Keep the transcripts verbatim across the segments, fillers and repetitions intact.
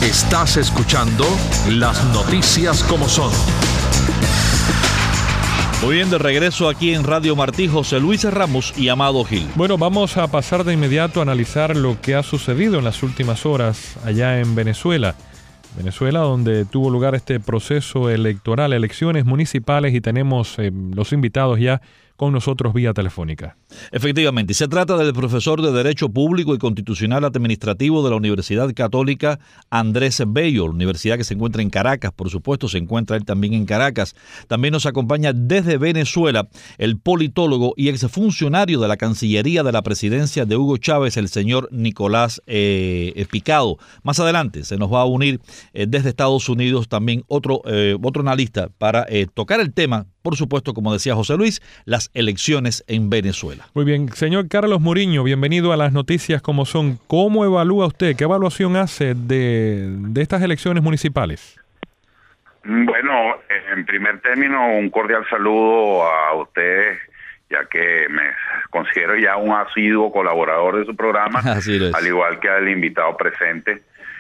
Estás escuchando Las Noticias como Son. Muy bien, de regreso aquí en Radio Martí, José Luis Ramos y Amado Gil. Bueno, vamos a pasar de inmediato a analizar lo que ha sucedido en las últimas horas allá en Venezuela. Venezuela, donde tuvo lugar este proceso electoral, elecciones municipales, y tenemos eh, los invitados ya con nosotros vía telefónica. Efectivamente, se trata del profesor de Derecho Público y Constitucional Administrativo de la Universidad Católica Andrés Bello, universidad que se encuentra en Caracas, por supuesto, se encuentra él también en Caracas. También nos acompaña desde Venezuela el politólogo y exfuncionario de la Cancillería de la Presidencia de Hugo Chávez, el señor Nicolás eh, Picado. Más adelante se nos va a unir eh, desde Estados Unidos también otro, eh, otro analista para eh, tocar el tema, por supuesto, como decía José Luis, las elecciones en Venezuela. Muy bien, señor Carlos Muriño, bienvenido a Las Noticias como Son. ¿Cómo evalúa usted, qué evaluación hace de, de estas elecciones municipales? Bueno, en primer término, un cordial saludo a ustedes, ya que me considero ya un asiduo colaborador de su programa, Así es. Al igual que al invitado presente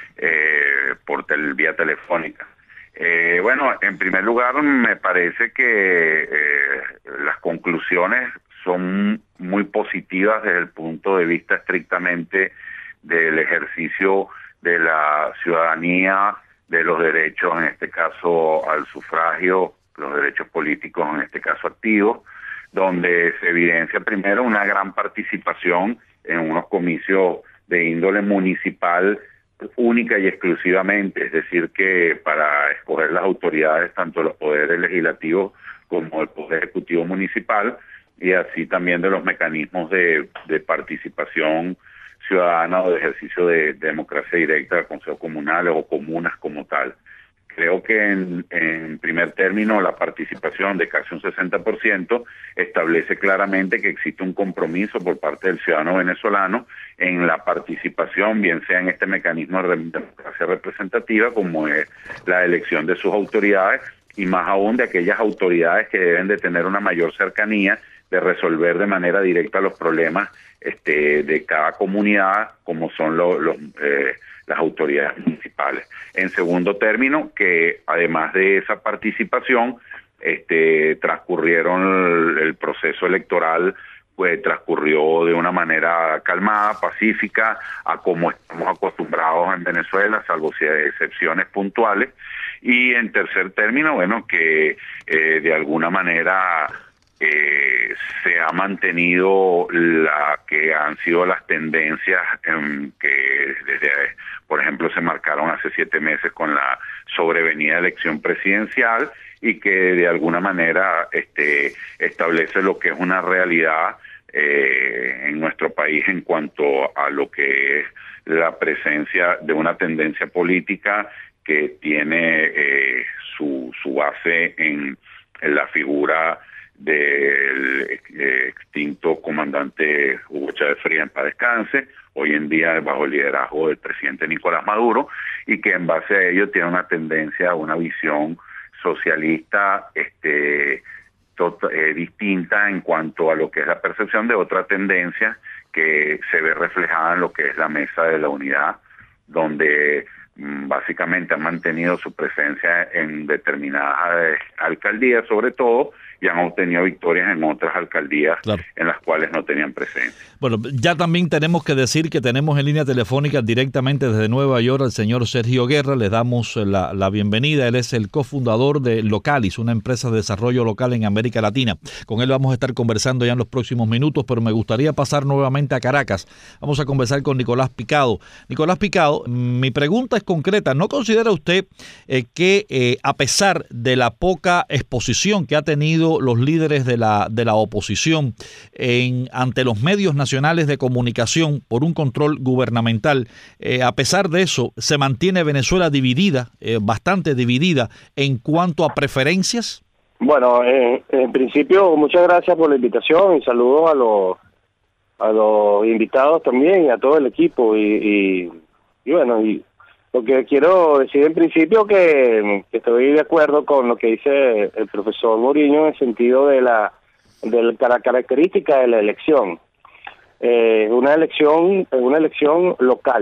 eh, por tel, vía telefónica. Eh, bueno, en primer lugar, me parece que eh, las conclusiones son muy positivas desde el punto de vista estrictamente del ejercicio de la ciudadanía, de los derechos, en este caso al sufragio, los derechos políticos, en este caso activos, donde se evidencia primero una gran participación en unos comicios de índole municipal única y exclusivamente, es decir, que para escoger las autoridades, tanto los poderes legislativos como el poder ejecutivo municipal, y así también de los mecanismos de, de participación ciudadana o de ejercicio de, de democracia directa de consejos comunales o comunas como tal. Creo que en, en primer término la participación de casi un sesenta por ciento establece claramente que existe un compromiso por parte del ciudadano venezolano en la participación, bien sea en este mecanismo de democracia representativa como es la elección de sus autoridades, y más aún de aquellas autoridades que deben de tener una mayor cercanía de resolver de manera directa los problemas este, de cada comunidad, como son los, los eh, las autoridades municipales. En segundo término, que además de esa participación, este, transcurrieron el, el proceso electoral, pues transcurrió de una manera calmada, pacífica, a como estamos acostumbrados en Venezuela, salvo si hay excepciones puntuales. Y en tercer término, bueno, que eh, de alguna manera Eh, se ha mantenido la que han sido las tendencias en que desde, por ejemplo, se marcaron hace siete meses con la sobrevenida elección presidencial, y que de alguna manera este, establece lo que es una realidad eh, en nuestro país en cuanto a lo que es la presencia de una tendencia política que tiene eh, su, su base en, en la figura del extinto comandante Hugo Chávez Frías, en paz descanse, hoy en día bajo el liderazgo del presidente Nicolás Maduro, y que en base a ello tiene una tendencia a una visión socialista este, tot, eh, distinta en cuanto a lo que es la percepción de otra tendencia que se ve reflejada en lo que es la Mesa de la Unidad, donde mmm, básicamente han mantenido su presencia en determinadas alcaldías sobre todo, y han obtenido victorias en otras alcaldías, claro, en las cuales no tenían presencia. Bueno, ya también tenemos que decir que tenemos en línea telefónica directamente desde Nueva York al señor Sergio Guerra. Le damos la, la bienvenida. Él es el cofundador de Localis, una empresa de desarrollo local en América Latina. Con él vamos a estar conversando ya en los próximos minutos, pero me gustaría pasar nuevamente a Caracas. Vamos a conversar con Nicolás Picado. Nicolás Picado, mi pregunta es concreta. ¿No considera usted eh, que eh, a pesar de la poca exposición que ha tenido los líderes de la de la oposición en ante los medios nacionales de comunicación por un control gubernamental, eh, a pesar de eso, se mantiene Venezuela dividida, eh, bastante dividida en cuanto a preferencias? Bueno, eh, en principio, muchas gracias por la invitación y saludos a los a los invitados también y a todo el equipo, y, y, y bueno, y lo que quiero decir en principio que, que estoy de acuerdo con lo que dice el profesor Muriño en el sentido de la de la característica de la elección. Eh, una elección, una elección local,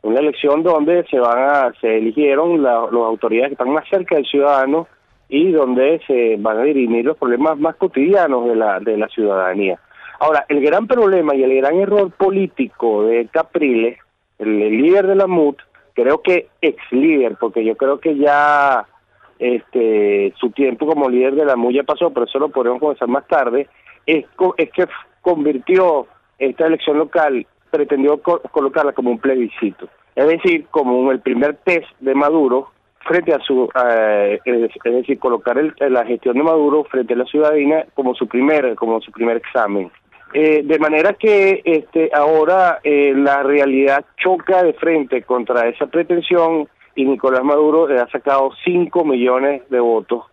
una elección donde se van a, se eligieron la, las autoridades que están más cerca del ciudadano y donde se van a dirimir los problemas más cotidianos de la, de la ciudadanía. Ahora, el gran problema y el gran error político de Capriles, el, el líder de la M U D, creo que ex líder, porque yo creo que ya este su tiempo como líder de la M U D ya pasó, pero eso lo podemos comenzar más tarde, es, es que convirtió esta elección local, pretendió co- colocarla como un plebiscito, es decir, como el primer test de Maduro frente a su, eh, es, es decir, colocar el, la gestión de Maduro frente a la ciudadanía como su primer, como su primer examen. Eh, de manera que este ahora eh, la realidad choca de frente contra esa pretensión y Nicolás Maduro le ha sacado cinco millones de votos.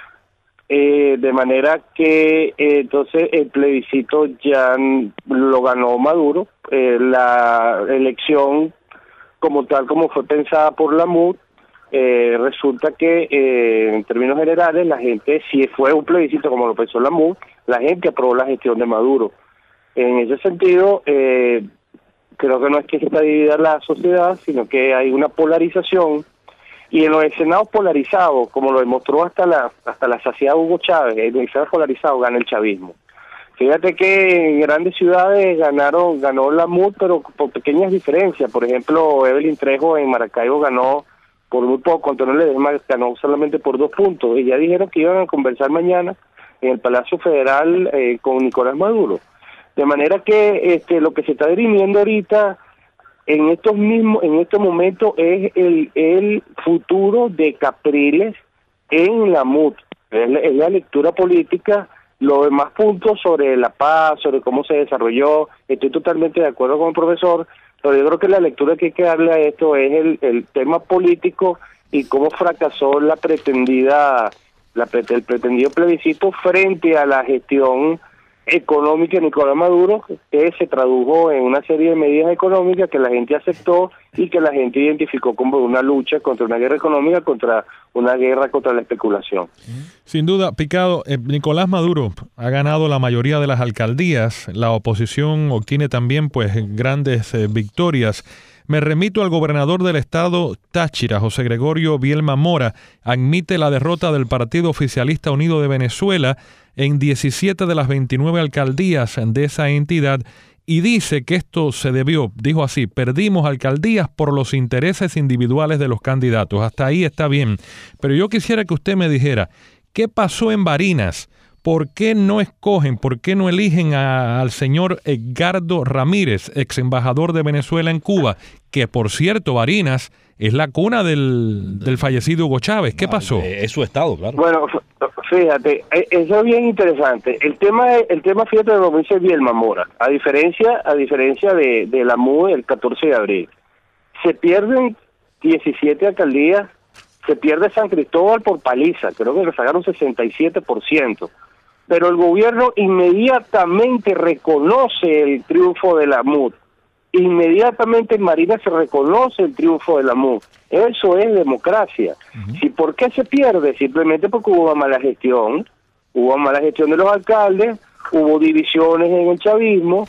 Eh, de manera que eh, entonces el plebiscito ya lo ganó Maduro. Eh, la elección como tal como fue pensada por la M U D, eh, resulta que eh, en términos generales la gente, si fue un plebiscito como lo pensó la M U D, la gente aprobó la gestión de Maduro. En ese sentido, eh, creo que no es que está dividida la sociedad, sino que hay una polarización, y en los escenarios polarizados, como lo demostró hasta la hasta la saciedad Hugo Chávez, en los escenarios polarizados gana el chavismo. Fíjate que en grandes ciudades ganaron ganó la M U D, pero por pequeñas diferencias. Por ejemplo, Evelyn Trejo en Maracaibo ganó por muy poco, Antonio Ledesma ganó solamente por dos puntos, y ya dijeron que iban a conversar mañana en el Palacio Federal eh, con Nicolás Maduro. De manera que este lo que se está dirimiendo ahorita en estos mismos en estos momentos es el el futuro de Capriles en la M U D, es la, es la lectura política. Los demás puntos sobre la paz, sobre cómo se desarrolló, estoy totalmente de acuerdo con el profesor, pero yo creo que la lectura que hay que darle a esto es el, el tema político y cómo fracasó la pretendida la el pretendido plebiscito frente a la gestión económica de Nicolás Maduro, que se tradujo en una serie de medidas económicas que la gente aceptó y que la gente identificó como una lucha contra una guerra económica, contra una guerra contra la especulación. Sin duda, Picado, eh, Nicolás Maduro ha ganado la mayoría de las alcaldías, la oposición obtiene también pues grandes eh, victorias. Me remito al gobernador del estado Táchira, José Gregorio Bielma Mora, admite la derrota del Partido Oficialista Unido de Venezuela en diecisiete de las veintinueve alcaldías de esa entidad y dice que esto se debió, dijo así, perdimos alcaldías por los intereses individuales de los candidatos. Hasta ahí está bien. Pero yo quisiera que usted me dijera, ¿qué pasó en Barinas? ¿Por qué no escogen, por qué no eligen a, al señor Edgardo Ramírez, ex embajador de Venezuela en Cuba? Que, por cierto, Barinas es la cuna del, del fallecido Hugo Chávez. ¿Qué pasó? Es su estado, claro. Bueno, fíjate, eso es bien interesante. El tema, el tema fíjate, lo dice Bielma Mora. A diferencia, a diferencia de, de la M U D el catorce de abril, se pierden diecisiete alcaldías, se pierde San Cristóbal por paliza, creo que le sacaron sesenta y siete por ciento. Pero el gobierno inmediatamente reconoce el triunfo de la M U D. Inmediatamente en Barinas se reconoce el triunfo de la M U D. Eso es democracia. Uh-huh. ¿Y por qué se pierde? Simplemente porque hubo mala gestión, hubo mala gestión de los alcaldes, hubo divisiones en el chavismo,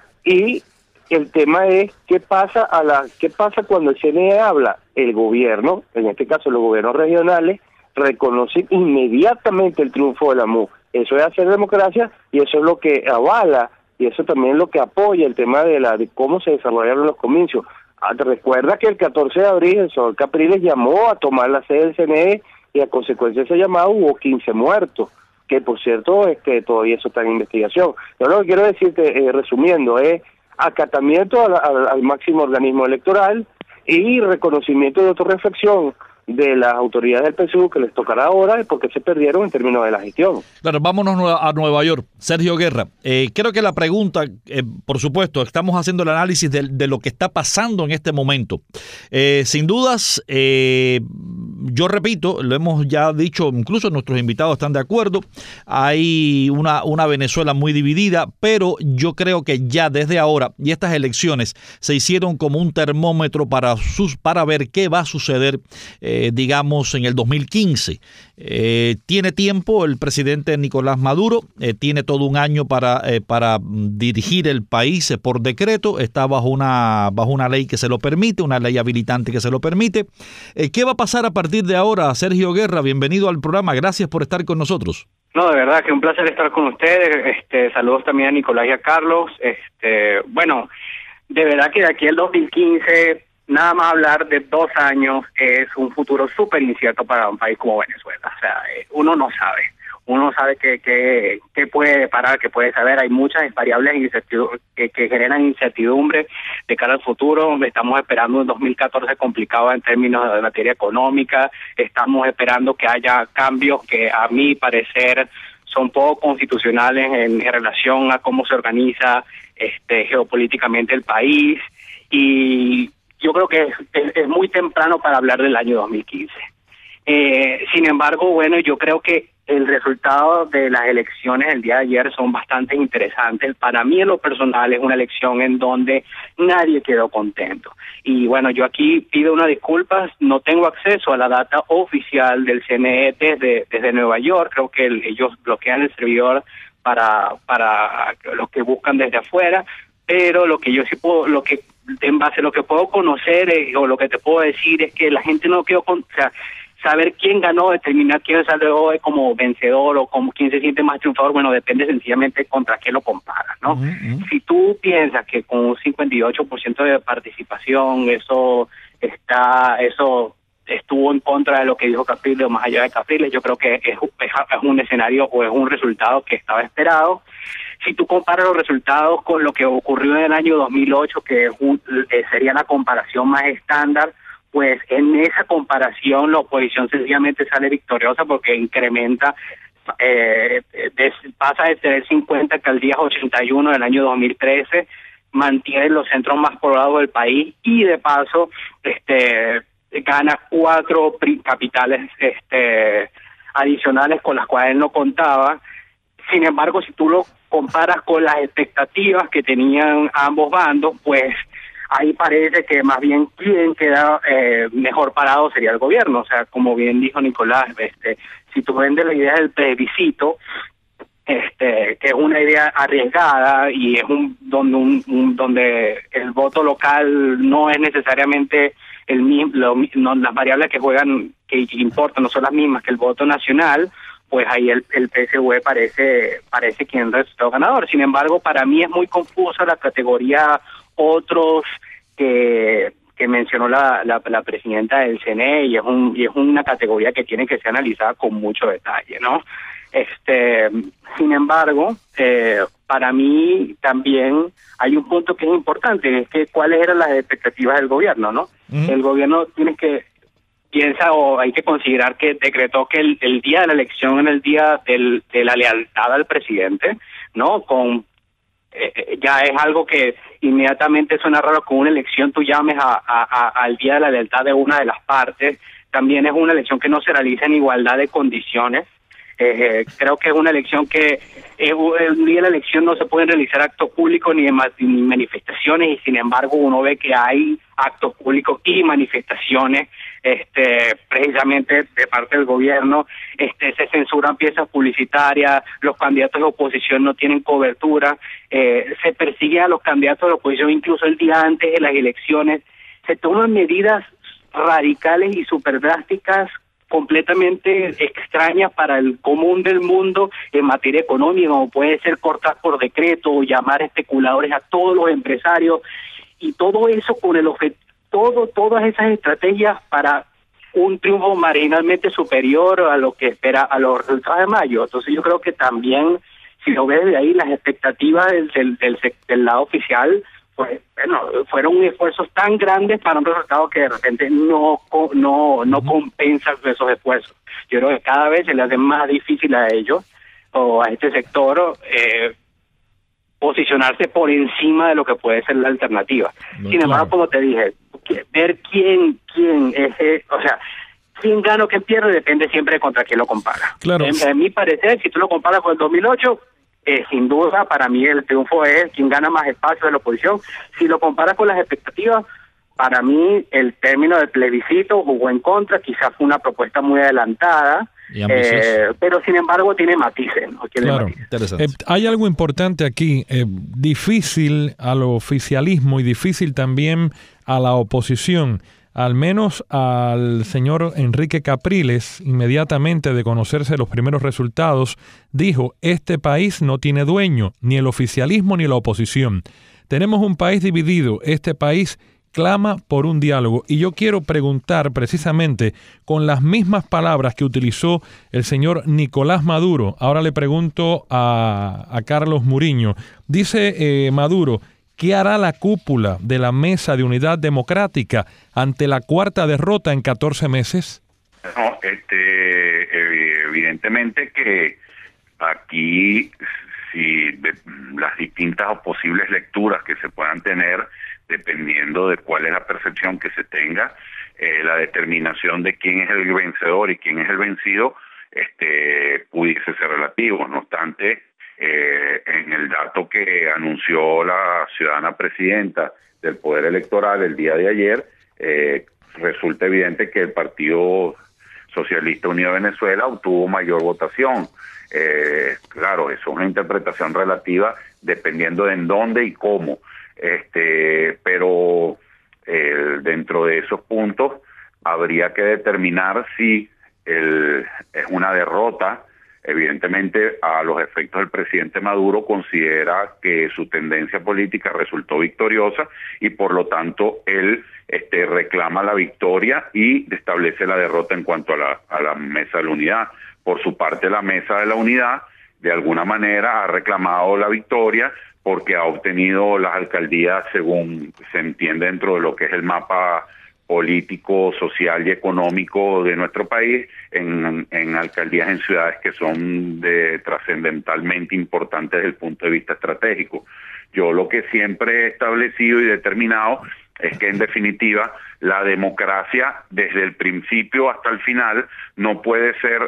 y el tema es qué pasa a la qué pasa cuando el C N E habla. El gobierno, en este caso los gobiernos regionales, reconocen inmediatamente el triunfo de la M U D. Eso es hacer democracia y eso es lo que avala y eso también es lo que apoya el tema de la de cómo se desarrollaron los comicios. Ah, te recuerda que el catorce de abril el señor Capriles llamó a tomar la sede del C N E y a consecuencia de ese llamado hubo quince muertos, que por cierto es que todavía eso está en investigación. Yo lo que quiero decirte, eh, resumiendo, es acatamiento al, al, al máximo organismo electoral y reconocimiento de autorreflexión de las autoridades del P S U que les tocará ahora porque se perdieron en términos de la gestión. Claro, vámonos a Nueva York. Sergio Guerra, eh, creo que la pregunta, eh, por supuesto, estamos haciendo el análisis de, de lo que está pasando en este momento. Eh, sin dudas, eh, yo repito, lo hemos ya dicho, incluso nuestros invitados están de acuerdo, hay una, una Venezuela muy dividida, pero yo creo que ya desde ahora, y estas elecciones se hicieron como un termómetro para, sus, para ver qué va a suceder, eh, digamos, en el dos mil quince. Eh, tiene tiempo el presidente Nicolás Maduro, eh, tiene todo un año para, eh, para dirigir el país eh, por decreto, está bajo una, bajo una ley que se lo permite, una ley habilitante que se lo permite. Eh, ¿Qué va a pasar a partir de ahora? Sergio Guerra, bienvenido al programa, gracias por estar con nosotros. No, de verdad que un placer estar con ustedes. Este, saludos también a Nicolás y a Carlos. Este, bueno, de verdad que de aquí al dos mil quince, nada más hablar de dos años es un futuro súper incierto para un país como Venezuela. O sea, uno no sabe. Uno sabe que, que, que puede parar, que puede saber. Hay muchas variables que, que generan incertidumbre de cara al futuro. Estamos esperando un dos mil catorce complicado en términos de materia económica. Estamos esperando que haya cambios que a mi parecer son poco constitucionales en, en relación a cómo se organiza este geopolíticamente el país. Y yo creo que es, es, es muy temprano para hablar del año dos mil quince. Eh, sin embargo, bueno, yo creo que el resultado de las elecciones el día de ayer son bastante interesantes. Para mí, en lo personal, es una elección en donde nadie quedó contento. Y bueno, yo aquí pido una disculpa, no tengo acceso a la data oficial del C N E desde, desde Nueva York. Creo que el, ellos bloquean el servidor para, para los que buscan desde afuera, pero lo que yo sí puedo, lo que en base a lo que puedo conocer eh, o lo que te puedo decir es que la gente no quedó con... O sea, saber quién ganó, determinar quién salió hoy como vencedor o como quién se siente más triunfador, bueno, depende sencillamente contra qué lo comparas, ¿no? Uh-huh. Si tú piensas que con un cincuenta y ocho por ciento de participación eso está, eso estuvo en contra de lo que dijo Capriles o más allá de Capriles, yo creo que es, es, es un escenario o es un resultado que estaba esperado. Si tú comparas los resultados con lo que ocurrió en el año dos mil ocho, que es un, eh, sería la comparación más estándar, pues en esa comparación la oposición sencillamente sale victoriosa porque incrementa, eh, de, pasa de tener cincuenta alcaldías a ochenta y uno del año dos mil trece, mantiene los centros más poblados del país y de paso este gana cuatro capitales este adicionales con las cuales no contaba. Sin embargo, si tú lo comparas con las expectativas que tenían ambos bandos, pues ahí parece que más bien quien queda eh, mejor parado sería el gobierno. O sea, como bien dijo Nicolás, este, si tú vendes la idea del plebiscito, este, que es una idea arriesgada y es un donde un, un donde el voto local no es necesariamente el mismo, lo, no, las variables que juegan que importan no son las mismas que el voto nacional, pues ahí el, el P S U V parece parece quien resultó ganador. Sin embargo, para mí es muy confusa la categoría otros que que mencionó la, la, la presidenta del C N E y es un y es una categoría que tiene que ser analizada con mucho detalle, ¿no? Este, sin embargo, eh, para mí también hay un punto que es importante, es que cuáles eran las expectativas del gobierno, ¿no? Uh-huh. El gobierno tiene que piensa o hay que considerar que decretó que el, el día de la elección en el día del, de la lealtad al presidente, ¿no? Con eh, ya es algo que inmediatamente suena raro, con una elección tú llames a, a, a, al día de la lealtad de una de las partes. También es una elección que no se realiza en igualdad de condiciones. Eh, creo que es una elección que eh, el día de la elección no se pueden realizar actos públicos ni, ni manifestaciones, y sin embargo uno ve que hay actos públicos y manifestaciones este precisamente de parte del gobierno. Este se censuran piezas publicitarias, los candidatos de oposición no tienen cobertura, eh, se persigue a los candidatos de oposición incluso el día antes de las elecciones, se toman medidas radicales y súper drásticas completamente extrañas para el común del mundo en materia económica, como puede ser cortar por decreto o llamar especuladores a todos los empresarios, y todo eso con el objetivo, todo, todas esas estrategias para un triunfo marginalmente superior a lo que espera a los resultados de mayo. Entonces yo creo que también, si lo ves de ahí, las expectativas del, del, del, del lado oficial, pues bueno, fueron esfuerzos tan grandes para un resultado que de repente no no no compensa esos esfuerzos. Yo creo que cada vez se le hace más difícil a ellos o a este sector eh, posicionarse por encima de lo que puede ser la alternativa. No, Sin embargo, claro. como te dije, ver quién quién es, eh, o sea, quién gana o quién pierde depende siempre de contra quién lo compara. Claro. En, en mi parecer, si tú lo comparas con el dos mil ocho, Eh, sin duda, para mí el triunfo es quien gana más espacio de la oposición. Si lo comparas con las expectativas, para mí el término del plebiscito jugó en contra, quizás fue una propuesta muy adelantada, eh, pero sin embargo tiene matices, ¿no? Tiene claro. matices. Eh, hay algo importante aquí, eh, difícil al oficialismo y difícil también a la oposición. Al menos al señor Enrique Capriles, inmediatamente de conocerse los primeros resultados, dijo: este país no tiene dueño, ni el oficialismo ni la oposición. Tenemos un país dividido, este país clama por un diálogo. Y yo quiero preguntar precisamente con las mismas palabras que utilizó el señor Nicolás Maduro. Ahora le pregunto a, a Carlos Muriño. Dice eh, Maduro: ¿qué hará la cúpula de la Mesa de Unidad Democrática ante la cuarta derrota en catorce meses? No, este, evidentemente que aquí, si de, las distintas o posibles lecturas que se puedan tener, dependiendo de cuál es la percepción que se tenga, eh, la determinación de quién es el vencedor y quién es el vencido, este, pudiese ser relativo. No obstante, Eh, en el dato que anunció la ciudadana presidenta del Poder Electoral el día de ayer, eh, resulta evidente que el Partido Socialista Unido de Venezuela obtuvo mayor votación. Eh, claro, eso es una interpretación relativa dependiendo de en dónde y cómo, este, pero eh, dentro de esos puntos habría que determinar si el, es una derrota. Evidentemente, a los efectos del presidente Maduro considera que su tendencia política resultó victoriosa y por lo tanto él este, reclama la victoria y establece la derrota en cuanto a la, a la Mesa de la Unidad. Por su parte, la Mesa de la Unidad de alguna manera ha reclamado la victoria porque ha obtenido las alcaldías según se entiende dentro de lo que es el mapa político, social y económico de nuestro país, en, en alcaldías en ciudades que son de trascendentalmente importantes desde el punto de vista estratégico. Yo lo que siempre he establecido y determinado es que en definitiva la democracia desde el principio hasta el final no puede ser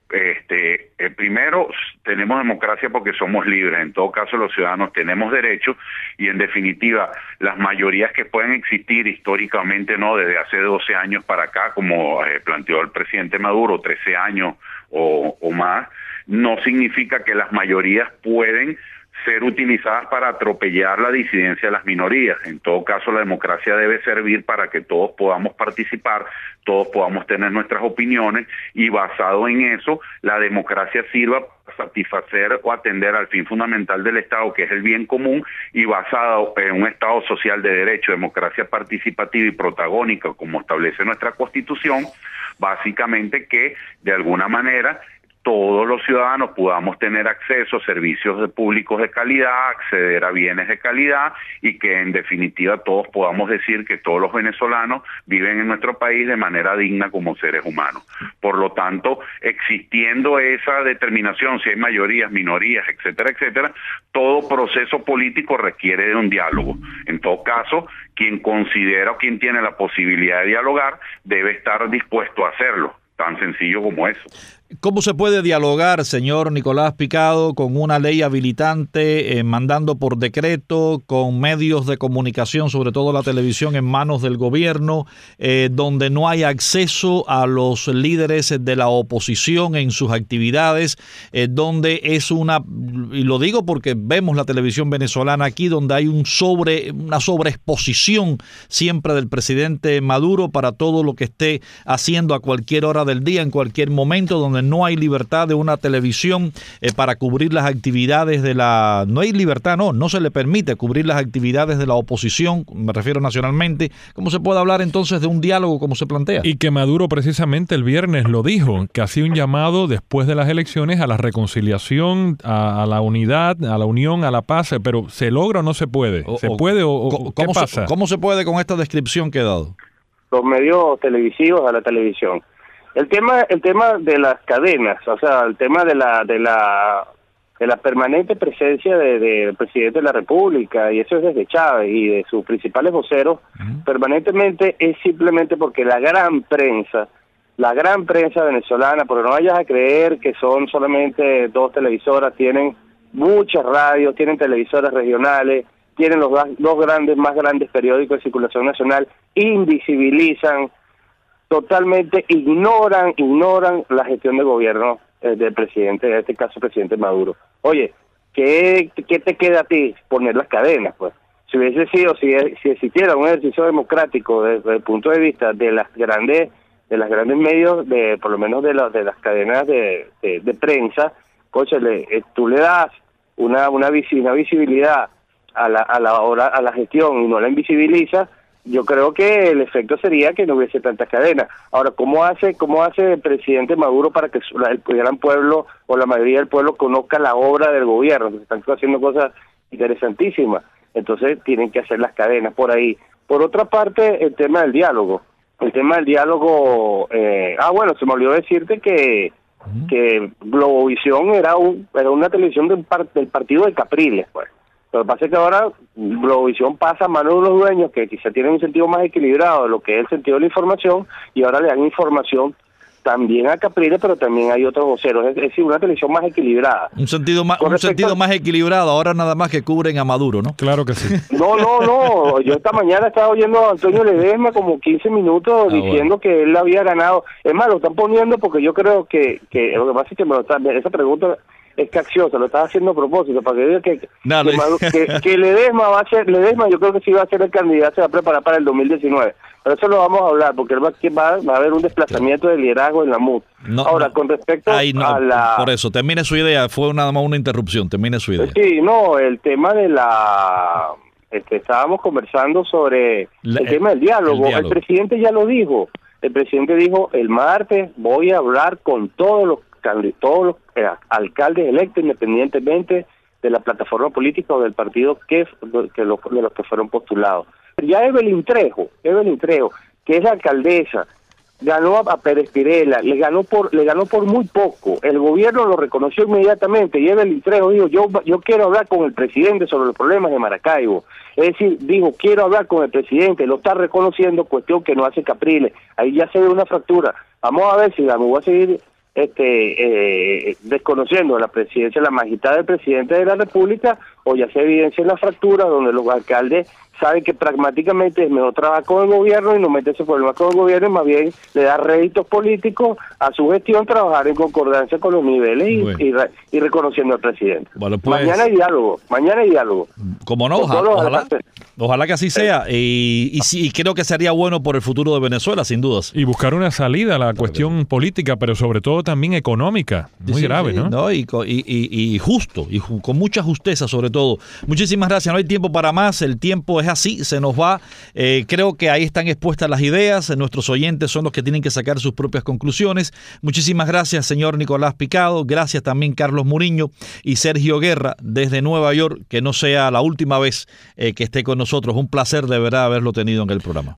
Este, eh, primero, tenemos democracia porque somos libres, en todo caso los ciudadanos tenemos derechos y en definitiva las mayorías que pueden existir históricamente, no desde hace doce años para acá, como eh, planteó el presidente Maduro, trece años o, o más, no significa que las mayorías pueden ser utilizadas para atropellar la disidencia de las minorías. En todo caso, la democracia debe servir para que todos podamos participar, todos podamos tener nuestras opiniones y basado en eso, la democracia sirva para satisfacer o atender al fin fundamental del Estado, que es el bien común, y basado en un Estado social de derecho, democracia participativa y protagónica, como establece nuestra Constitución, básicamente que de alguna manera todos los ciudadanos podamos tener acceso a servicios públicos de calidad, acceder a bienes de calidad y que en definitiva todos podamos decir que todos los venezolanos viven en nuestro país de manera digna como seres humanos. Por lo tanto, existiendo esa determinación, si hay mayorías, minorías, etcétera, etcétera, todo proceso político requiere de un diálogo. En todo caso, quien considera o quien tiene la posibilidad de dialogar debe estar dispuesto a hacerlo. Tan sencillo como eso. ¿Cómo se puede dialogar, señor Nicolás Picado, con una ley habilitante, eh, mandando por decreto, con medios de comunicación, sobre todo la televisión, en manos del gobierno, eh, donde no hay acceso a los líderes de la oposición en sus actividades, eh, donde es una, y lo digo porque vemos la televisión venezolana aquí, donde hay un sobre, una sobreexposición siempre del presidente Maduro para todo lo que esté haciendo a cualquier hora del día, en cualquier momento, donde no hay libertad de una televisión eh, para cubrir las actividades de la... No hay libertad, no, no se le permite cubrir las actividades de la oposición, me refiero nacionalmente. ¿Cómo se puede hablar entonces de un diálogo como se plantea? Y que Maduro precisamente el viernes lo dijo, que hacía un llamado después de las elecciones a la reconciliación, a, a la unidad, a la unión, a la paz, pero ¿se logra o no se puede? ¿Se o, puede o, o qué ¿cómo pasa? Se, ¿Cómo se puede con esta descripción que he dado? Los medios televisivos a la televisión. El tema, el tema de las cadenas, o sea, el tema de la, de la, de la permanente presencia del de, de presidente de la República, y eso es desde Chávez y de sus principales voceros, uh-huh. permanentemente es simplemente porque la gran prensa, la gran prensa venezolana, porque no vayas a creer que son solamente dos televisoras, tienen muchas radios, tienen televisoras regionales, tienen los dos grandes, más grandes periódicos de circulación nacional, invisibilizan totalmente ignoran, ignoran la gestión de gobierno eh, del presidente, en este caso el presidente Maduro. Oye, ¿qué, ¿qué te queda a ti? Poner las cadenas, pues. Si hubiese sido, si, si existiera un ejercicio democrático desde el punto de vista de las grandes, de las grandes medios, de por lo menos de las de las cadenas de, de, de prensa, coche, le, eh, tú le das una una, visi, una visibilidad a la a la hora a la gestión y no la invisibilizas, yo creo que el efecto sería que no hubiese tantas cadenas. Ahora, ¿cómo hace cómo hace el presidente Maduro para que el gran pueblo o la mayoría del pueblo conozca la obra del gobierno? Se están haciendo cosas interesantísimas. Entonces tienen que hacer las cadenas por ahí. Por otra parte, el tema del diálogo. El tema del diálogo... Eh, ah, bueno, se me olvidó decirte que, uh-huh. que Globovisión era un era una televisión del, par, del partido de Capriles, pues. Lo que pasa es que ahora Globovisión pasa a manos de unos dueños que quizá tienen un sentido más equilibrado de lo que es el sentido de la información, y ahora le dan información también a Capriles, pero también hay otros voceros. Es decir, una televisión más equilibrada. Un sentido más, un sentido más equilibrado, ahora nada más que cubren a Maduro, ¿no? Claro que sí. No, no, no. Yo esta mañana estaba oyendo a Antonio Ledesma como quince minutos ah, diciendo bueno. que él había ganado. Es más, lo están poniendo porque yo creo que, que lo que pasa es que me lo están, esa pregunta es capciosa, lo estás haciendo a propósito, para que diga que, no, que, no. que, que Ledesma va a ser, Ledesma yo creo que sí va a ser el candidato, se va a preparar para el dos mil diecinueve. Pero eso lo vamos a hablar, porque va, va, va a haber un desplazamiento de liderazgo en la M U D. No, Ahora, no. con respecto Ay, no, a la... Por eso, termine su idea, fue nada más una interrupción, termine su idea. Sí, no, el tema de la... Este, estábamos conversando sobre la, el tema del diálogo. El diálogo. El presidente ya lo dijo. El presidente dijo, el martes voy a hablar con todos los todos los eh, alcaldes electos, independientemente de la plataforma política o del partido que, que los, de los que fueron postulados. Ya Evelyn Trejo, Evelyn Trejo, que es la alcaldesa, ganó a, a Pérez Pirela, le ganó por le ganó por muy poco. El gobierno lo reconoció inmediatamente y Evelyn Trejo dijo, yo yo quiero hablar con el presidente sobre los problemas de Maracaibo. Es decir, dijo, quiero hablar con el presidente, lo está reconociendo, cuestión que no hace Capriles. Ahí ya se ve una fractura. Vamos a ver si la me voy a seguir este eh, desconociendo la presidencia, la majestad del presidente de la República, o ya se evidencia en la fractura donde los alcaldes saben que pragmáticamente es mejor trabajar con el gobierno y no meterse problemas con el gobierno, y más bien le da réditos políticos a su gestión, trabajar en concordancia con los niveles y, bueno. y, re, y reconociendo al presidente. Bueno, pues, mañana hay diálogo, mañana hay diálogo. Como no, ojalá, ojalá, ojalá que así sea, y, y, sí, y creo que sería bueno por el futuro de Venezuela, sin dudas. Y buscar una salida a la cuestión política, pero sobre todo también económica, muy sí, grave, sí, ¿no? ¿no? Y, y, y, y justo, y ju, con mucha justeza sobre todo. Muchísimas gracias, no hay tiempo para más, el tiempo es así, se nos va. Eh, creo que ahí están expuestas las ideas, nuestros oyentes son los que tienen que sacar sus propias conclusiones. Muchísimas gracias, señor Nicolás Picado, gracias también Carlos Muriño y Sergio Guerra desde Nueva York, que no sea la última vez eh, que esté con nosotros. Un placer de verdad haberlo tenido en el programa.